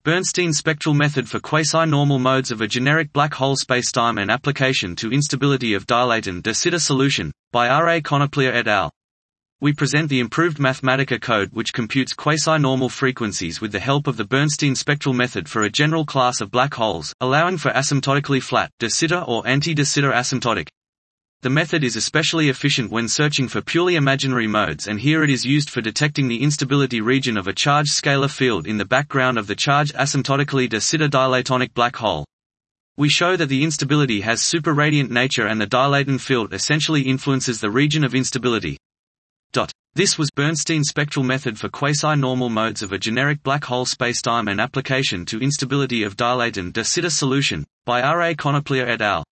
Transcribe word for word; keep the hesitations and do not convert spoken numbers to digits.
Bernstein spectral method for quasi-normal modes of a generic black hole spacetime and application to instability of Dieulaton de Sitter solution, by R A Konoplya et al. We present the improved Mathematica code which computes quasi-normal frequencies with the help of the Bernstein spectral method for a general class of black holes, allowing for asymptotically flat, de Sitter or anti-de Sitter asymptotic. The method is especially efficient when searching for purely imaginary modes, and here it is used for detecting the instability region of a charged scalar field in the background of the charged asymptotically de Sitter dilatonic black hole. We show that the instability has super-radiant nature and the Dieulaton field essentially influences the region of instability. This was Bernstein spectral method for quasi-normal modes of a generic black hole spacetime and application to instability of Dieulaton de Sitter solution, by R A Konoplya et al.